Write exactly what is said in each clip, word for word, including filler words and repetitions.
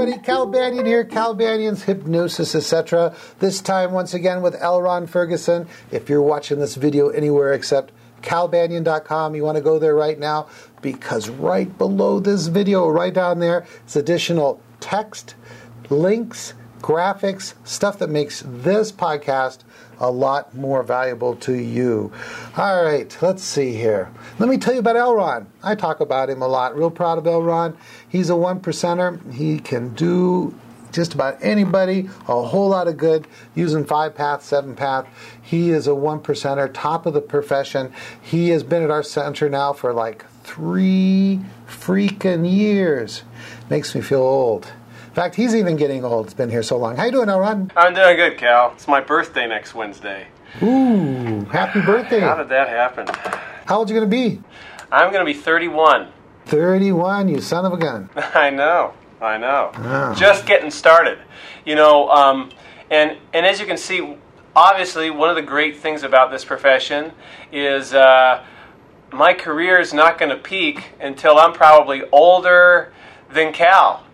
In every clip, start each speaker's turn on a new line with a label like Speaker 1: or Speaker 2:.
Speaker 1: everybody, Cal Banyan here, Cal Banyan's Hypnosis, et cetera. This time, once again, with L. Ron Ferguson. If you're watching this video anywhere except cal banyan dot com, you want to go there right now, because right below this video, right down there, is additional text, links, graphics, stuff that makes this podcast a lot more valuable to you. All right, let's see here. Let me tell you about L. Ron. I talk about him a lot. Real proud of L. Ron. He's a one percenter. He can do just about anybody a whole lot of good using five path, seven path. He is a one percenter, top of the profession. He has been at our center now for like three freaking years. Makes me feel old. In fact, he's even getting old. It's been here so long. How you doing, L. Ron?
Speaker 2: I'm doing good, Cal. It's my birthday next Wednesday.
Speaker 1: Ooh, happy birthday.
Speaker 2: How did that happen?
Speaker 1: How old are you going to be?
Speaker 2: I'm going to be thirty-one.
Speaker 1: thirty-one, you son of a gun.
Speaker 2: I know, I know.
Speaker 1: Oh.
Speaker 2: Just getting started. You know, um, and, and as you can see, obviously, one of the great things about this profession is uh, my career is not going to peak until I'm probably older than Cal.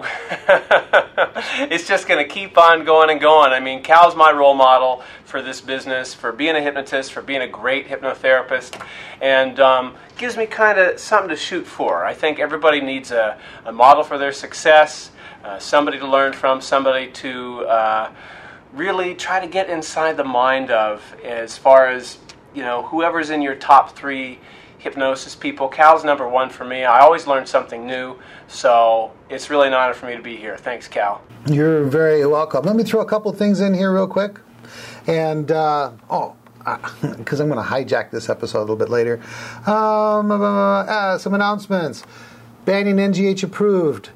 Speaker 2: It's just going to keep on going and going. I mean, Cal's my role model for this business, for being a hypnotist, for being a great hypnotherapist, and um, gives me kind of something to shoot for. I think everybody needs a, a model for their success, uh, somebody to learn from, somebody to uh, really try to get inside the mind of, as far as, you know, whoever's in your top three hypnosis people. Cal's number one for me. I always learn something new, so it's really an honor for me to be here. Thanks, Cal. You're very welcome. Let me throw a couple things in here real quick. And, uh, oh, because I'm going to hijack this episode a little bit later. Um, uh, uh, some announcements. Banyan N G H approved.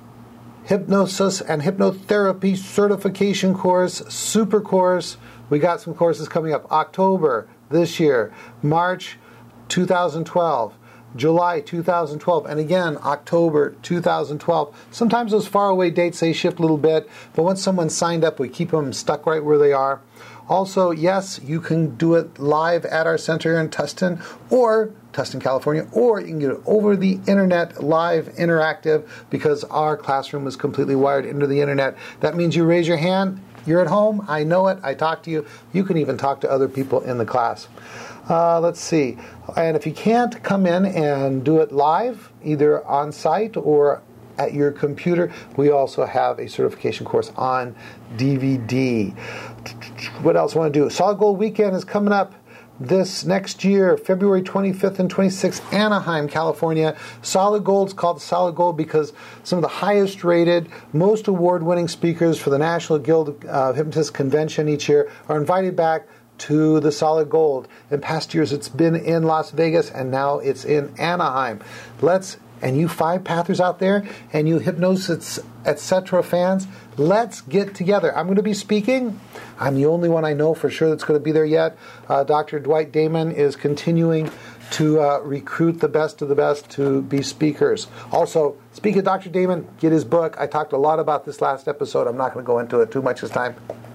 Speaker 2: Hypnosis and Hypnotherapy Certification Course, Super Course. We got some courses coming up. October this year. March two thousand twelve, July two thousand twelve, and again, October two thousand twelve. Sometimes those faraway dates, they shift a little bit, but once someone's signed up, we keep them stuck right where they are. Also, yes, you can do it live at our center in Tustin, or Tustin, California, or you can get it over the internet, live, interactive, because our classroom is completely wired into the internet. That means you raise your hand, you're at home, I know it, I talk to you. You can even talk to other people in the class. Uh, let's see. And if you can't come in and do it live, either on site or at your computer, we also have a certification course on D V D. What else I want to do? Solid Gold Weekend is coming up this next year, February twenty-fifth and twenty-sixth, Anaheim, California. Solid Gold's called Solid Gold because some of the highest rated, most award-winning speakers for the National Guild of Hypnotists Convention each year are invited back to the Solid Gold. In past years, it's been in Las Vegas, and now it's in Anaheim. Let's, and you five-pathers out there, and you Hypnosis, et cetera fans, let's get together. I'm going to be speaking. I'm the only one I know for sure that's going to be there yet. Uh, Doctor Dwight Damon is continuing to uh, recruit the best of the best to be speakers. Also, speaking of Doctor Damon, get his book. I talked a lot about this last episode. I'm not going to go into it too much this time.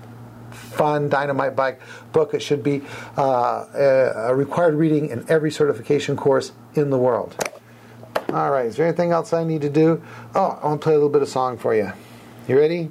Speaker 2: Fun Dynamite Bike book. It should be uh, a required reading in every certification course in the world. All right, is there anything else I need to do? Oh, I want to play a little bit of song for you. You ready?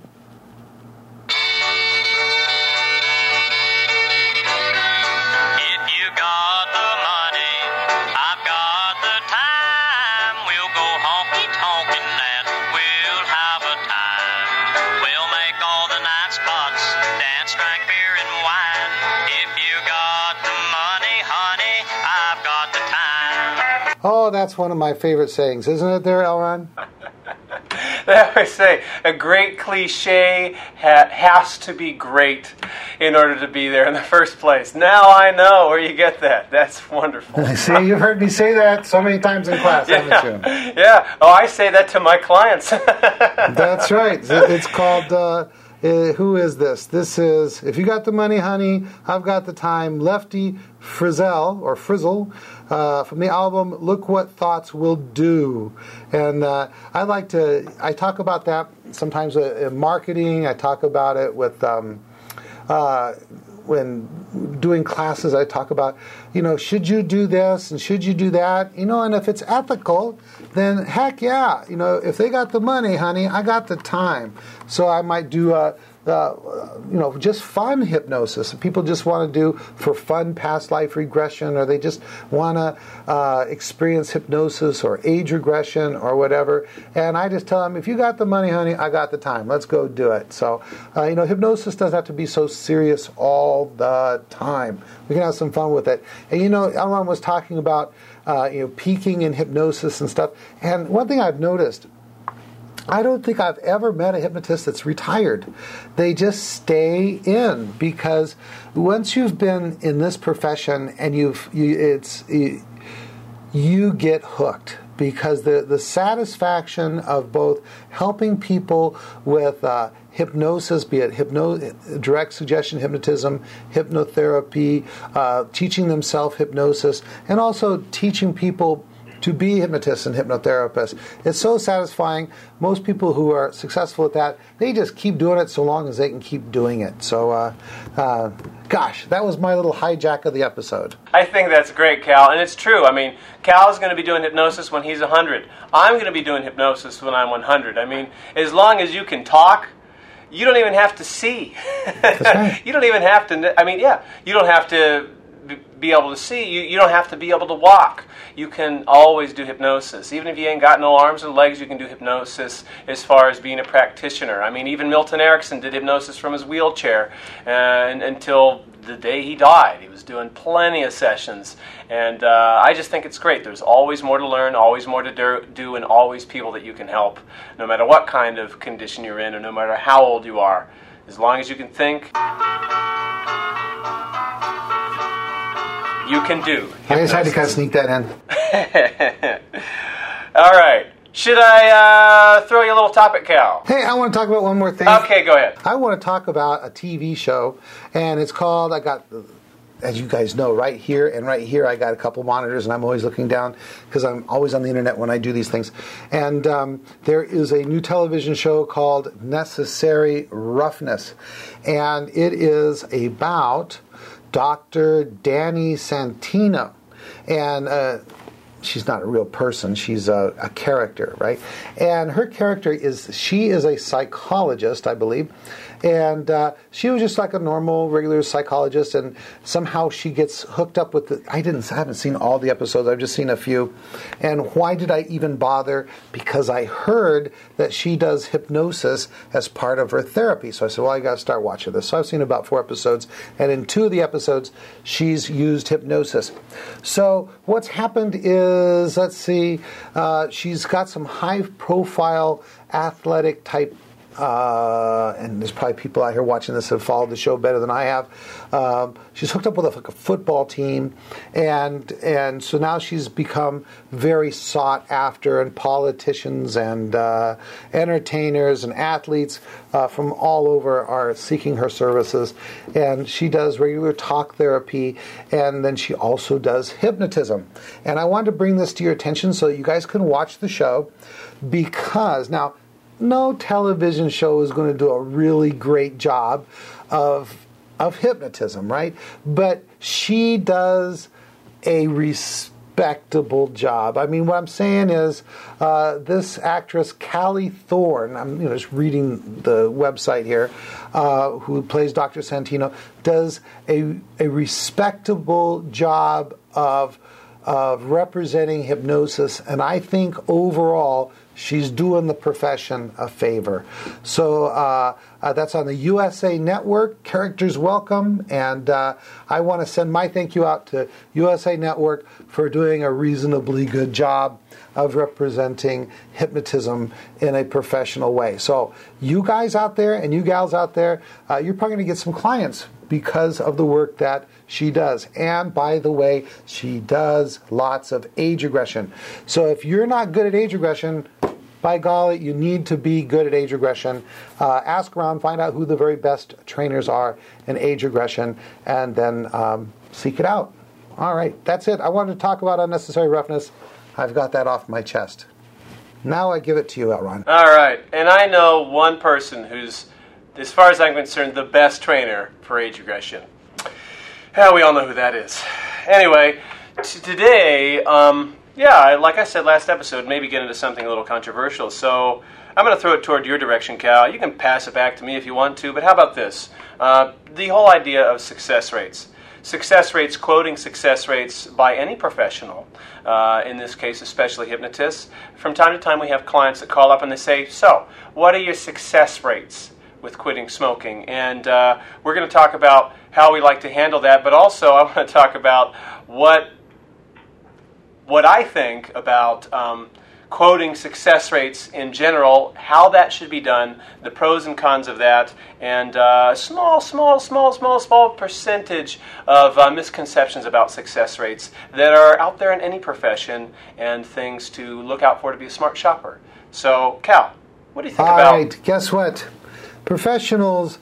Speaker 2: Oh, that's one of my favorite sayings, isn't it there, L. Ron? They always say a great cliche ha- has to be great in order to be there in the first place. Now I know where you get that. That's wonderful.
Speaker 1: See, you've heard me say that so many times in class,
Speaker 2: yeah.
Speaker 1: haven't you?
Speaker 2: Yeah. Oh, I say that to my clients.
Speaker 1: That's right. It's called... Uh, Uh, who is this? This is, if you got the money, honey, I've got the time. Lefty Frizzell, or Frizzle, uh, from the album Look What Thoughts Will Do. And uh, I like to, I talk about that sometimes in marketing. I talk about it with um, uh, when doing classes, I talk about, you know, should you do this and should you do that? You know, and if it's ethical, then heck yeah. You know, if they got the money, honey, I got the time. So I might do a, Uh, you know, just fun hypnosis. People just want to do for fun past life regression, or they just want to uh, experience hypnosis or age regression or whatever. And I just tell them, if you got the money, honey, I got the time. Let's go do it. So, uh, you know, hypnosis doesn't have to be so serious all the time. We can have some fun with it. And, you know, L. Ron was talking about, uh, you know, peaking in hypnosis and stuff. And one thing I've noticed, I don't think I've ever met a hypnotist that's retired. They just stay in, because once you've been in this profession and you've you, it's you, you get hooked, because the the satisfaction of both helping people with uh, hypnosis, be it hypno, direct suggestion hypnotism, hypnotherapy, uh, teaching them self-hypnosis, and also teaching people to be hypnotists and hypnotherapists. It's so satisfying. Most people who are successful at that, they just keep doing it so long as they can keep doing it. So, uh, uh, gosh, that was my little hijack of the episode.
Speaker 2: I think that's great, Cal, and it's true. I mean, Cal's going to be doing hypnosis when he's one hundred. I'm going to be doing hypnosis when I'm one hundred. I mean, as long as you can talk, you don't even have to see.
Speaker 1: That's right.
Speaker 2: You don't even have to, I mean, yeah, you don't have to be able to see. You, you don't have to be able to walk. You can always do hypnosis. Even if you ain't got no arms and legs, you can do hypnosis as far as being a practitioner. I mean, even Milton Erickson did hypnosis from his wheelchair uh, and, until the day he died. He was doing plenty of sessions. And uh, I just think it's great. There's always more to learn, always more to do, do, and always people that you can help, no matter what kind of condition you're in or no matter how old you are. As long as you can think, you can do hypnosis.
Speaker 1: I just had to kind of sneak that in.
Speaker 2: All right. Should I uh, throw you a little topic, Cal?
Speaker 1: Hey, I want to talk about one more thing.
Speaker 2: Okay, go ahead.
Speaker 1: I want to talk about a T V show, and it's called, I got, as you guys know, right here and right here, I got a couple monitors, and I'm always looking down because I'm always on the internet when I do these things. And um, there is a new television show called Necessary Roughness, and it is about Doctor Danny Santino. And uh, she's not a real person. She's a, a character, right? And her character is, she is a psychologist, I believe. And uh, she was just like a normal, regular psychologist, and somehow she gets hooked up with the, I didn't, I haven't seen all the episodes, I've just seen a few. And why did I even bother? Because I heard that she does hypnosis as part of her therapy. So I said, well, I got to start watching this. So I've seen about four episodes, and in two of the episodes, she's used hypnosis. So what's happened is, let's see, uh, she's got some high-profile athletic type Uh, and there's probably people out here watching this that have followed the show better than I have. Um, she's hooked up with a, like a football team, and and so now she's become very sought after, and politicians and uh, entertainers and athletes uh, from all over are seeking her services. And she does regular talk therapy, and then she also does hypnotism. And I wanted to bring this to your attention so that you guys can watch the show, because now, no television show is going to do a really great job of of hypnotism, right? But she does a respectable job. I mean, what I'm saying is, uh, this actress, Callie Thorne, I'm you know, just reading the website here, uh, who plays Doctor Santino, does a a respectable job of of representing hypnosis, and I think overall she's doing the profession a favor. So uh, uh, that's on the U S A Network, Characters Welcome, and uh, I want to send my thank you out to U S A Network for doing a reasonably good job of representing hypnotism in a professional way. So you guys out there and you gals out there, uh, you're probably going to get some clients because of the work that she does. And by the way, she does lots of age regression. So if you're not good at age regression, by golly, you need to be good at age regression. Uh, ask around, find out who the very best trainers are in age regression, and then um, seek it out. All right, that's it. I wanted to talk about unnecessary roughness. I've got that off my chest. Now I give it to you, Elron.
Speaker 2: All right, and I know one person who's, as far as I'm concerned, the best trainer for age regression. Yeah, we all know who that is. Anyway, t- today, um, yeah, like I said last episode, maybe get into something a little controversial. So I'm going to throw it toward your direction, Cal. You can pass it back to me if you want to, but how about this? Uh, the whole idea of success rates. Success rates, quoting success rates by any professional, uh, in this case especially hypnotists. From time to time we have clients that call up and they say, so, what are your success rates with quitting smoking? And uh, we're going to talk about how we like to handle that, but also I want to talk about what, what I think about um, quoting success rates in general, how that should be done, the pros and cons of that, and a uh, small, small, small, small, small percentage of uh, misconceptions about success rates that are out there in any profession and things to look out for to be a smart shopper. So, Cal, what do you think
Speaker 1: All
Speaker 2: about...
Speaker 1: All right, guess what? Professionals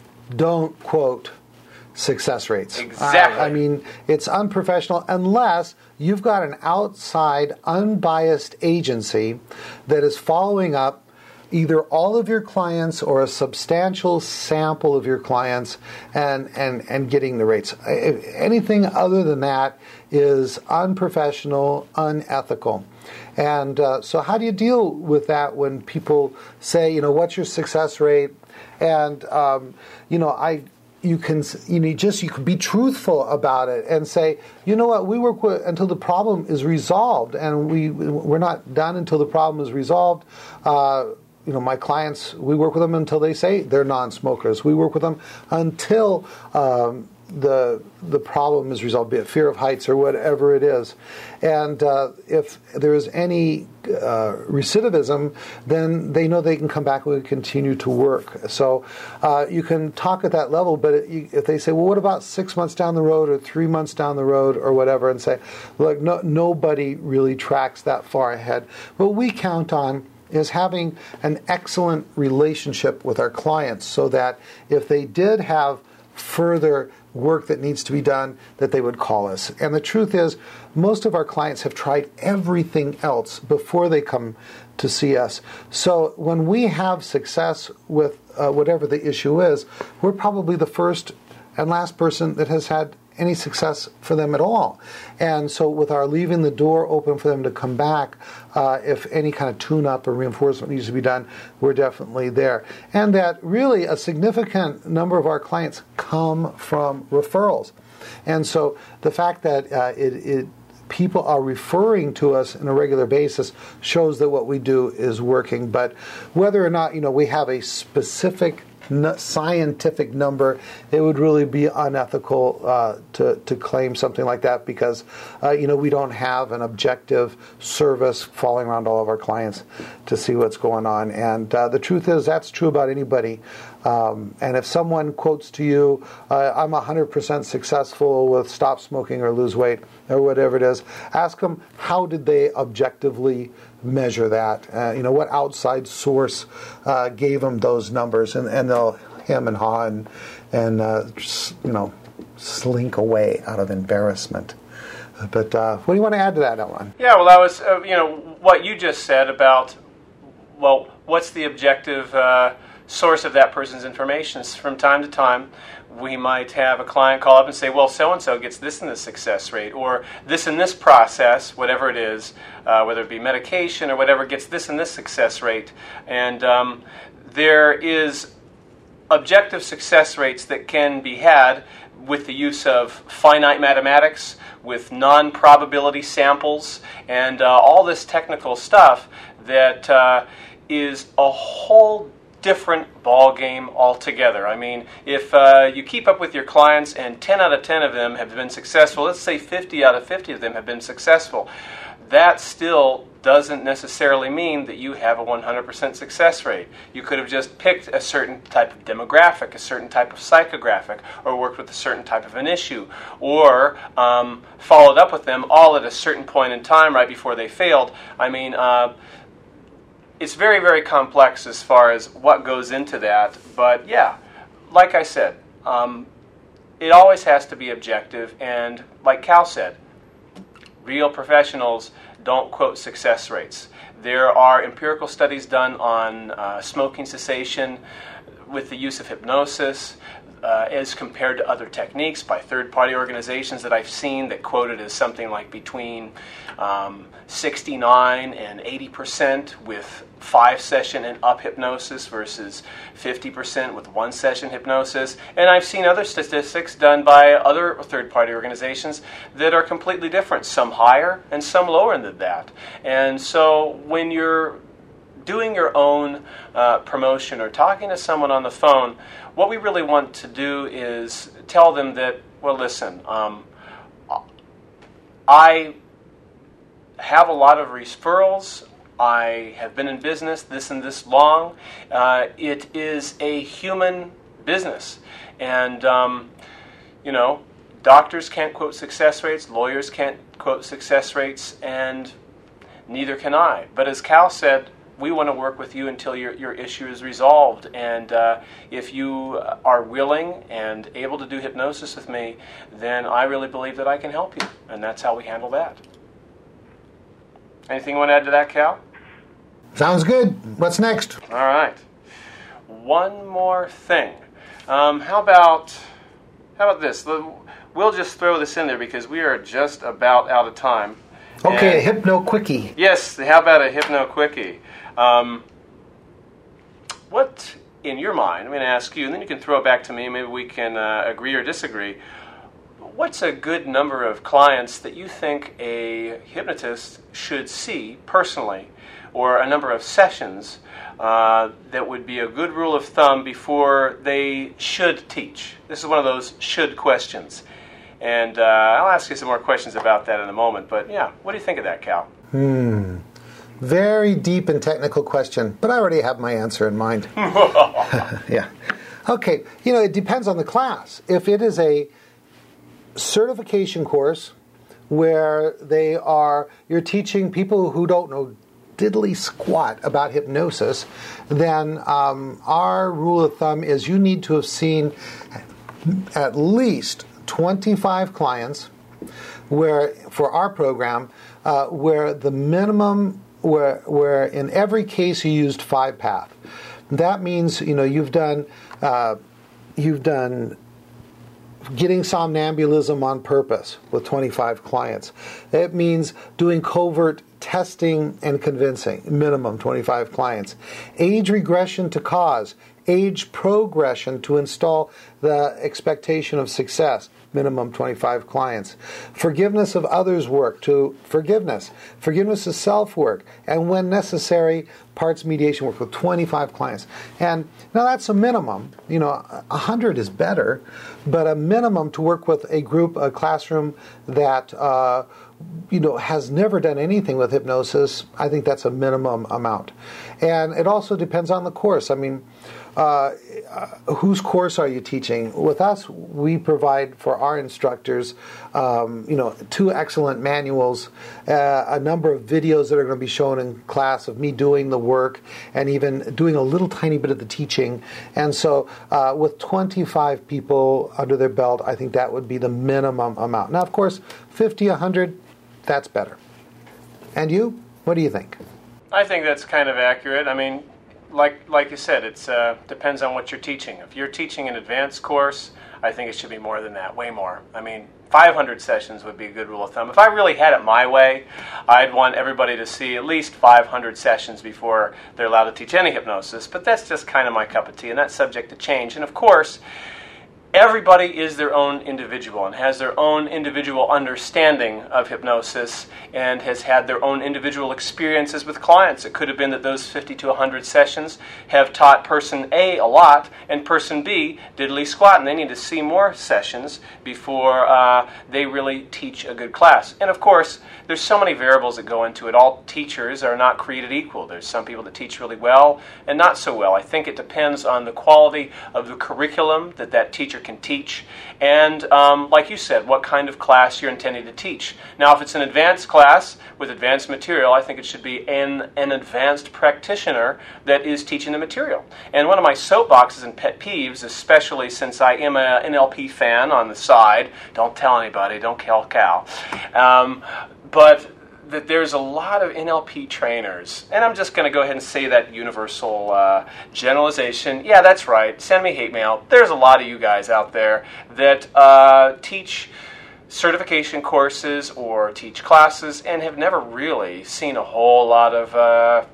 Speaker 1: don't quote success rates.
Speaker 2: Exactly.
Speaker 1: I, I mean, it's unprofessional unless you've got an outside, unbiased agency that is following up either all of your clients or a substantial sample of your clients and, and, and getting the rates. If anything other than that is unprofessional, unethical. And uh, so how do you deal with that when people say, you know, what's your success rate? And, um, you know, I... You can, you know, just you can be truthful about it and say, you know what, we work with, until the problem is resolved, and we we're not done until the problem is resolved. Uh, you know, my clients, we work with them until they say they're non-smokers. We work with them until um, the the problem is resolved, be it fear of heights or whatever it is. And uh, if there is any uh, recidivism, then they know they can come back and we continue to work. So uh, you can talk at that level, but it, if they say, well, what about six months down the road or three months down the road or whatever, and say, look, no, nobody really tracks that far ahead. What we count on is having an excellent relationship with our clients so that if they did have further work that needs to be done, that they would call us. And the truth is, most of our clients have tried everything else before they come to see us. So when we have success with uh, whatever the issue is, we're probably the first and last person that has had any success for them at all. And so with our leaving the door open for them to come back, uh, if any kind of tune-up or reinforcement needs to be done, we're definitely there. And that really a significant number of our clients come from referrals. And so the fact that uh, it, it people are referring to us on a regular basis shows that what we do is working. But whether or not, you know, we have a specific scientific number, it would really be unethical uh, to to claim something like that because uh, you know we don't have an objective service following around all of our clients to see what's going on. And uh, the truth is that's true about anybody. Um, and if someone quotes to you, uh, I'm one hundred percent successful with stop smoking or lose weight or whatever it is, ask them how did they objectively measure that? Uh, you know, what outside source uh, gave them those numbers? And, and they'll hem and haw and, and uh, just, you know, slink away out of embarrassment. But uh, what do you want to add to that, Elron?
Speaker 2: Yeah, well, that was, uh, you know, what you just said about, well, what's the objective uh, source of that person's information? From time to time, we might have a client call up and say, well, so-and-so gets this in the success rate, or this in this process, whatever it is, uh, whether it be medication or whatever, gets this in this success rate. And um, there is objective success rates that can be had with the use of finite mathematics, with non-probability samples, and uh, all this technical stuff that uh, is a whole different ball game altogether. I mean, if uh, you keep up with your clients and ten out of ten of them have been successful, let's say fifty out of fifty of them have been successful, that still doesn't necessarily mean that you have a one hundred percent success rate. You could have just picked a certain type of demographic, a certain type of psychographic, or worked with a certain type of an issue, or um, followed up with them all at a certain point in time right before they failed. I mean, uh, it's very, very complex as far as what goes into that. But yeah, like I said, um, it always has to be objective. And like Cal said, real professionals don't quote success rates. There are empirical studies done on uh, smoking cessation with the use of hypnosis. uh, as compared to other techniques by third-party organizations that I've seen that quote it as something like between um, sixty-nine and eighty percent with five-session and up hypnosis versus fifty percent with one-session hypnosis. And I've seen other statistics done by other third-party organizations that are completely different, some higher and some lower than that. And so when you're doing your own uh, promotion or talking to someone on the phone, what we really want to do is tell them that, well, listen, um, I have a lot of referrals. I have been in business this and this long. Uh, it is a human business. And, um, you know, doctors can't quote success rates, lawyers can't quote success rates, and neither can I. But as Cal said, we want to work with you until your, your issue is resolved. And uh, if you are willing and able to do hypnosis with me, then I really believe that I can help you. And that's how we handle that. Anything you want to add to that, Cal?
Speaker 1: Sounds good. What's next?
Speaker 2: All right. One more thing. Um, how about how about this? We'll just throw this in there because we are just about out of time.
Speaker 1: Okay,
Speaker 2: and,
Speaker 1: a hypno quickie.
Speaker 2: Yes, how about a hypno quickie? Um, what, in your mind, I'm going to ask you, and then you can throw it back to me, maybe we can uh, agree or disagree. What's a good number of clients that you think a hypnotist should see personally, or a number of sessions uh, that would be a good rule of thumb before they should teach? This is one of those should questions. And uh, I'll ask you some more questions about that in a moment. But yeah, what do you think of that, Cal?
Speaker 1: Hmm. Very deep and technical question, but I already have my answer in mind. Yeah. Okay, you know, it depends on the class. If it is a certification course where they are, you're teaching people who don't know diddly squat about hypnosis, then um, our rule of thumb is you need to have seen at least twenty-five clients where, for our program, uh, where the minimum, where, where in every case you used five path. That means, you know, you've done, uh, you've done getting somnambulism on purpose with twenty-five clients. It means doing covert testing and convincing, minimum twenty-five clients. Age regression to cause, age progression to install the expectation of success, minimum twenty-five clients. Forgiveness of others work to forgiveness. Forgiveness of self work, and when necessary, parts mediation work with twenty-five clients. And now that's a minimum. You know, one hundred is better, but a minimum to work with a group, a classroom that uh, you know has never done anything with hypnosis. I think that's a minimum amount. And it also depends on the course. I mean, Uh, whose course are you teaching? With us, we provide for our instructors, um, you know, two excellent manuals, uh, a number of videos that are going to be shown in class of me doing the work and even doing a little tiny bit of the teaching. And so uh, with twenty-five people under their belt, I think that would be the minimum amount. Now, of course, fifty, one hundred, that's better. And you? What do you think?
Speaker 2: I think that's kind of accurate. I mean, Like like you said, it uh, depends on what you're teaching. If you're teaching an advanced course, I think it should be more than that, way more. I mean, five hundred sessions would be a good rule of thumb. If I really had it my way, I'd want everybody to see at least five hundred sessions before they're allowed to teach any hypnosis. But that's just kind of my cup of tea, and that's subject to change. And of course, everybody is their own individual and has their own individual understanding of hypnosis and has had their own individual experiences with clients. It could have been that those fifty to one hundred sessions have taught person A a lot and person B diddly squat, and they need to see more sessions before uh, they really teach a good class. And of course, there's so many variables that go into it. All teachers are not created equal. There's some people that teach really well and not so well. I think it depends on the quality of the curriculum that that teacher can teach, and um, like you said, what kind of class you're intending to teach. Now, if it's an advanced class with advanced material, I think it should be an, an advanced practitioner that is teaching the material. And one of my soapboxes and pet peeves, especially since I am an N L P fan on the side, don't tell anybody, don't tell Cal, um, but that there's a lot of N L P trainers, and I'm just going to go ahead and say that universal uh, generalization. Yeah, that's right. Send me hate mail. There's a lot of you guys out there that uh, teach certification courses or teach classes and have never really seen a whole lot of uh,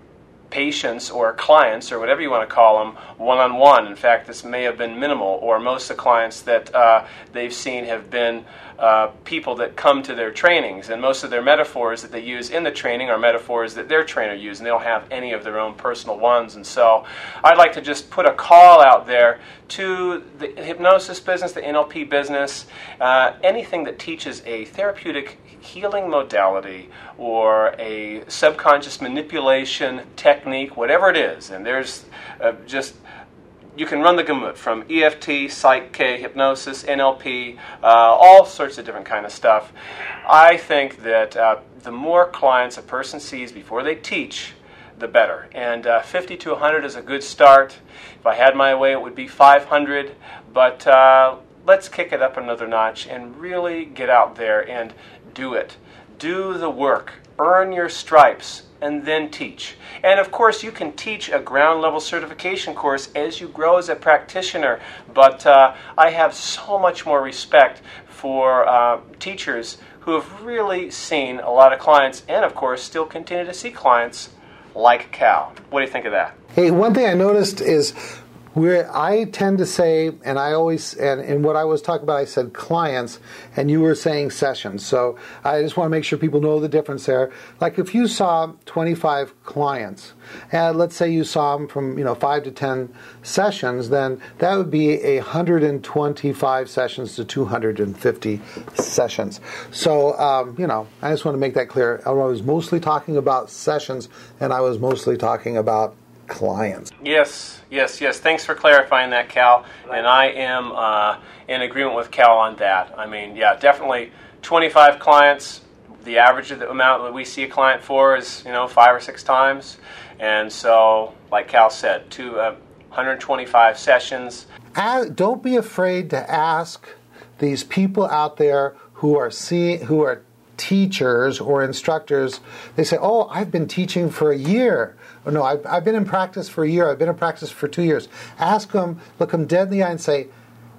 Speaker 2: patients or clients or whatever you want to call them one-on-one. In fact, this may have been minimal, or most of the clients that uh, they've seen have been uh, people that come to their trainings, and most of their metaphors that they use in the training are metaphors that their trainer used, and they don't have any of their own personal ones. And so I'd like to just put a call out there to the hypnosis business, the N L P business, uh, anything that teaches a therapeutic healing modality or a subconscious manipulation technique, whatever it is. And there's uh, just, you can run the gamut from E F T, Psych K, hypnosis, N L P, uh, all sorts of different kind of stuff. I think that uh, the more clients a person sees before they teach, the better. And uh, fifty to one hundred is a good start. If I had my way, it would be five hundred. But uh, let's kick it up another notch and really get out there and do it. Do the work. Earn your stripes and then teach. And of course, you can teach a ground level certification course as you grow as a practitioner. But uh, I have so much more respect for uh, teachers who have really seen a lot of clients and, of course, still continue to see clients like Cal. What do you think of that?
Speaker 1: Hey, one thing I noticed is where I tend to say, and I always, and, and what I was talking about, I said clients, and you were saying sessions. So I just want to make sure people know the difference there. Like if you saw twenty-five clients, and let's say you saw them from, you know, five to ten sessions, then that would be one hundred twenty-five sessions to two hundred fifty sessions. So, um, you know, I just want to make that clear. I was mostly talking about sessions, and I was mostly talking about clients.
Speaker 2: Yes, yes, yes. Thanks for clarifying that, Cal. And I am uh, in agreement with Cal on that. I mean, yeah, definitely twenty-five clients. The average of the amount that we see a client for is, you know, five or six times. And so, like Cal said, to uh, one hundred twenty-five sessions.
Speaker 1: As, don't be afraid to ask these people out there who are see, who are teachers or instructors. They say, "Oh, I've been teaching for a year." Or, "No, I've, I've been in practice for a year. I've been in practice for two years." Ask them, look them dead in the eye and say,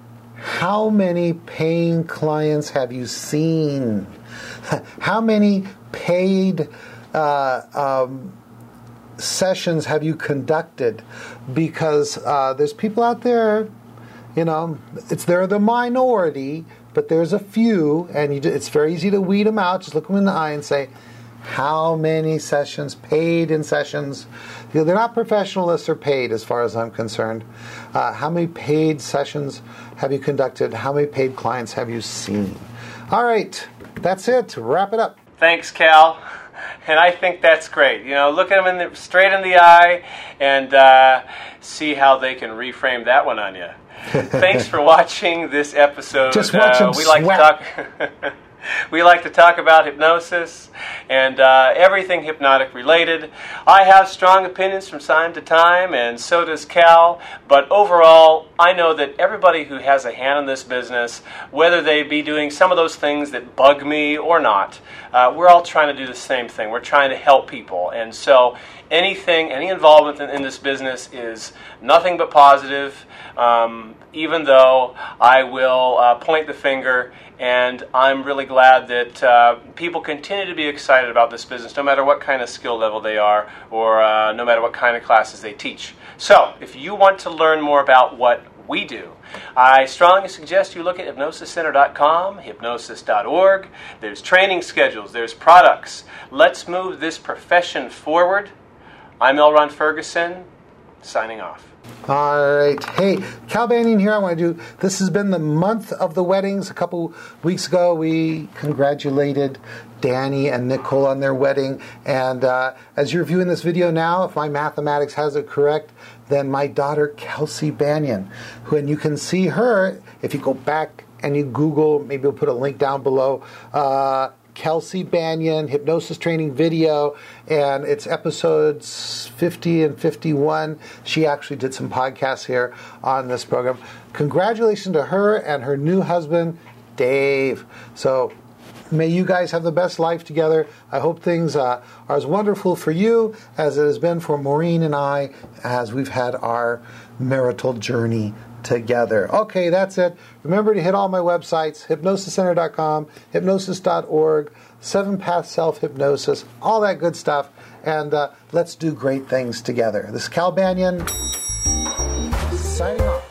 Speaker 1: "How many paying clients have you seen? How many paid uh, um, sessions have you conducted?" Because uh, there's people out there, you know, it's they're the minority, but there's a few, and you, it's very easy to weed them out. Just look them in the eye and say, how many sessions, paid in sessions? You know, they're not professionalists or paid as far as I'm concerned. Uh, how many paid sessions have you conducted? How many paid clients have you seen? All right, that's it. Wrap it up.
Speaker 2: Thanks, Cal. And I think that's great. You know, look at them in the, straight in the eye and uh, see how they can reframe that one on you. Thanks for watching this episode.
Speaker 1: Just watch them
Speaker 2: uh, we like
Speaker 1: sweat.
Speaker 2: to talk. We like to talk about hypnosis and uh, everything hypnotic related. I have strong opinions from time to time, and so does Cal. But overall, I know that everybody who has a hand in this business, whether they be doing some of those things that bug me or not, uh, we're all trying to do the same thing. We're trying to help people. And so anything, any involvement in, in this business is nothing but positive, um, even though I will uh, point the finger. And I'm really glad that uh, people continue to be excited about this business, no matter what kind of skill level they are, or uh, no matter what kind of classes they teach. So, if you want to learn more about what we do, I strongly suggest you look at hypnosis center dot com, hypnosis dot org. There's training schedules, there's products. Let's move this profession forward. I'm L. Ron Ferguson, signing off.
Speaker 1: All right. Hey, Cal Banyan here. I want to do, this has been the month of the weddings. A couple weeks ago, we congratulated Danny and Nicole on their wedding. And uh, as you're viewing this video now, if my mathematics has it correct, then my daughter, Kelsey Banyan, who, and you can see her, if you go back and you Google, maybe we'll put a link down below, uh, Kelsey Banyan hypnosis training video, and it's episodes fifty and fifty-one. She actually did some podcasts here on this program. Congratulations to her and her new husband, Dave. So May you guys have the best life together. I hope things uh, are as wonderful for you as it has been for Maureen and I as we've had our marital journey together. Okay, that's it. Remember to hit all my websites, hypnosis center dot com, hypnosis dot org, seven path Self-Hypnosis, all that good stuff. And uh, let's do great things together. This is Cal Banyan, signing off.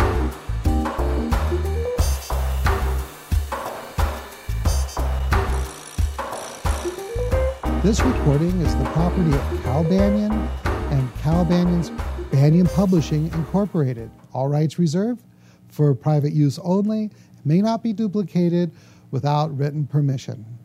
Speaker 3: This recording is the property of Cal Banyan and Cal Banyan's Banyan Publishing, Incorporated. All rights reserved for private use only. May not be duplicated without written permission.